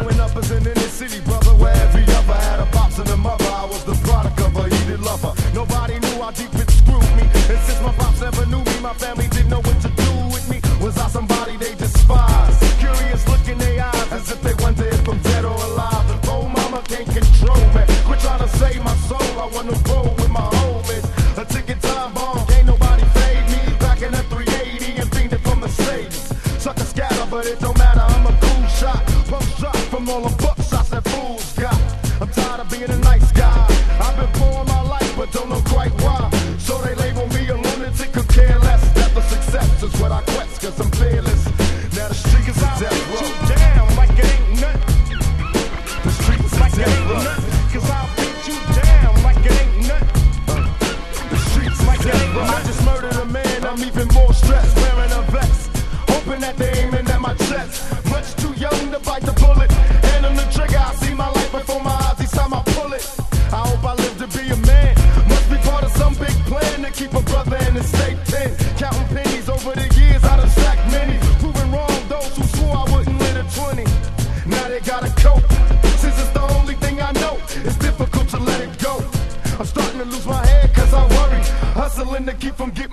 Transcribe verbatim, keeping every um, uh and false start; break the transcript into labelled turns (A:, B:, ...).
A: Growing up as an inner city brother, where every other had a pops and a mother, I was the product of a heated lover. Nobody knew how deep it screwed me, and since my pops never knew me, my family didn't know what to do with me. Was I somebody they despised? Curious look in their eyes, as if they wonder if I'm dead or alive. And oh, mama can't control me. Quit trying to save my soul. I want to roll with my homies. A ticking time bomb, can't nobody fade me. Back in the three eighty and fiending for Mercedes. Sucker scatter, but it don't matter. I'm a cool shot. Pump shot from all the buckshots that fools got. I'm tired of being a nice guy. I've been pouring my life, but don't know quite why. So they label me a lunatic, could care less. That the success is what I quest, cause I'm fearless. Now the street is a death row.
B: Down like it ain't nothing.
A: The street is
B: Like
A: a
B: it
A: death
B: ain't
A: row.
B: nothing. Cause I'll beat you down like it ain't nothing.
A: The streets
B: Like
A: is
B: it
A: death
B: ain't
A: row. I
B: nothing.
A: just murdered a man, I'm even more stressed. Wearing a vest, hoping that they aiming at my chest. Much too young to bite the bullet. Hand on the trigger, I see my life before my eyes each time I pull it. I hope I live to be a man. Must be part of some big plan to keep a brother in the state pen. Counting pennies over the years, I done stacked many. Proving wrong those who swore I wouldn't live to twenty. Now they gotta cope. Since it's the only thing I know, it's difficult to let it go. I'm starting to lose my head cause I worry. Hustling to keep from getting